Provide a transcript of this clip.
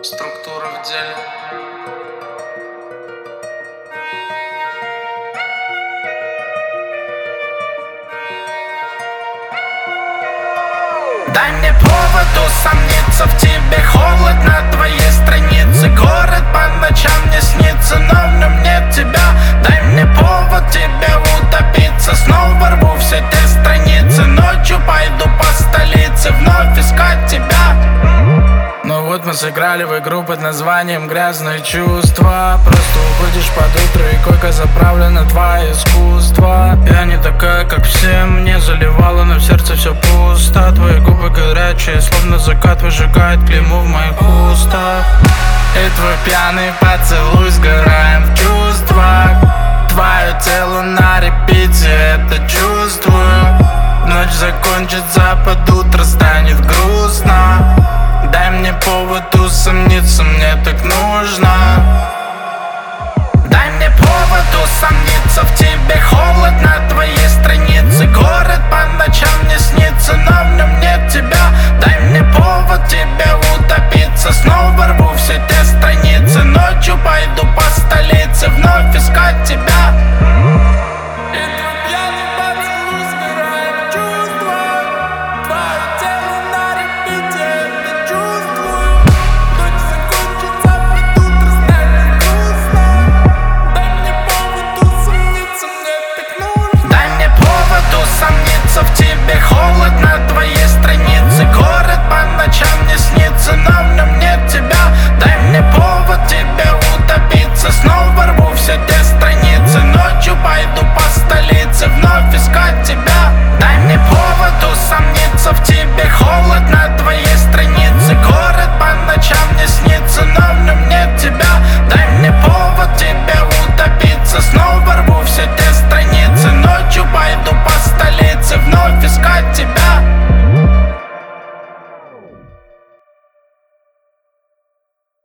Структура в деле. Дай мне повод усомниться в тебе. Холод на твоей странице. Город по ночам не снится, но в нем нет тебя. Дай мне повод тебе утопиться. Снова рву все те страницы. Ночью пойду по столице, вновь искать тебя. Ну вот мы сыграли в игру под названием «Грязные чувства». Просто уходишь под утро, и койка заправлена твое искусство. Я не такая, как все, мне заливало, но в сердце все пусто. Твои губы горячие, словно закат выжигает клейму в моих устах. И твой пьяный поцелуй, сгораем в чувствах. Твое тело на репите, это чувствую. Ночь закончится, под утро станет грустно. Дай мне повод усомниться